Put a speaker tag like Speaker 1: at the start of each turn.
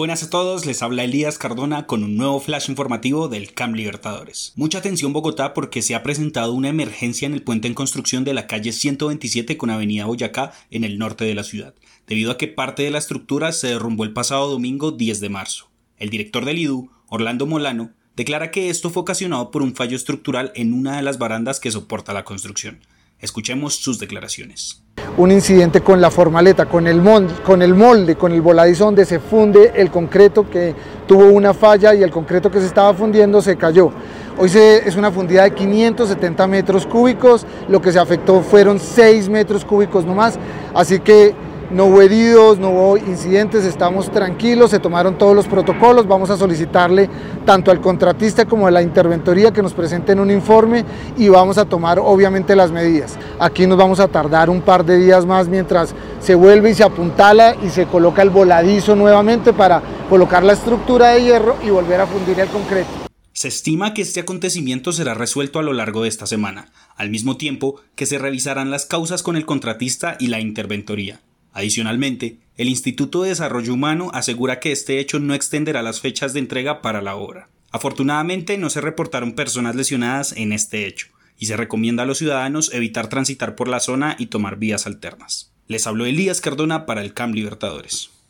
Speaker 1: Buenas a todos, les habla Elías Cardona con un nuevo flash informativo del CAM Libertadores. Mucha atención Bogotá porque se ha presentado una emergencia en el puente en construcción de la calle 127 con avenida Boyacá en el norte de la ciudad, debido a que parte de la estructura se derrumbó el pasado domingo 10 de marzo. El director del IDU, Orlando Molano, declara que esto fue ocasionado por un fallo estructural en una de las barandas que soporta la construcción. Escuchemos sus declaraciones.
Speaker 2: Un incidente con la formaleta, con el molde, con el voladizo donde se funde el concreto, que tuvo una falla y el concreto que se estaba fundiendo se cayó. Hoy es una fundida de 570 metros cúbicos, lo que se afectó fueron 6 metros cúbicos nomás, así que no hubo heridos, no hubo incidentes, estamos tranquilos, se tomaron todos los protocolos, vamos a solicitarle tanto al contratista como a la interventoría que nos presenten un informe y vamos a tomar obviamente las medidas. Aquí nos vamos a tardar un par de días más mientras se vuelve y se apuntala y se coloca el voladizo nuevamente para colocar la estructura de hierro y volver a fundir el concreto.
Speaker 1: Se estima que este acontecimiento será resuelto a lo largo de esta semana, al mismo tiempo que se revisarán las causas con el contratista y la interventoría. Adicionalmente, el Instituto de Desarrollo Humano asegura que este hecho no extenderá las fechas de entrega para la obra. Afortunadamente, no se reportaron personas lesionadas en este hecho, y se recomienda a los ciudadanos evitar transitar por la zona y tomar vías alternas. Les habló Elías Cardona para el CAM Libertadores.